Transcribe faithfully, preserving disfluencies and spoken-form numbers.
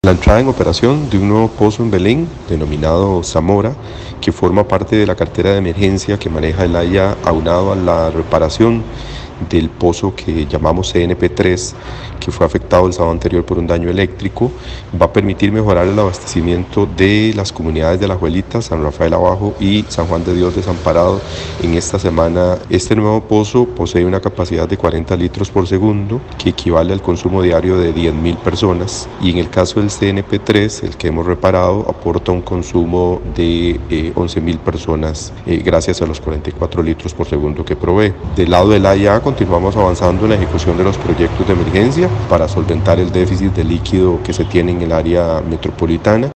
La entrada en operación de un nuevo pozo en Belén, denominado Zamora, que forma parte de la cartera de emergencia que maneja el AIA, aunado a la reparación del pozo que llamamos C N P tres, que fue afectado el sábado anterior por un daño eléctrico, va a permitir mejorar el abastecimiento de las comunidades de La Juelita, San Rafael Abajo y San Juan de Dios Desamparado en esta semana. Este nuevo pozo posee una capacidad de cuarenta litros por segundo, que equivale al consumo diario de diez mil personas, y en el caso del C N P tres, el que hemos reparado, aporta un consumo de eh, once mil personas eh, gracias a los cuarenta y cuatro litros por segundo que provee. Del lado del AIA continuamos avanzando en la ejecución de los proyectos de emergencia para solventar el déficit de líquido que se tiene en el área metropolitana.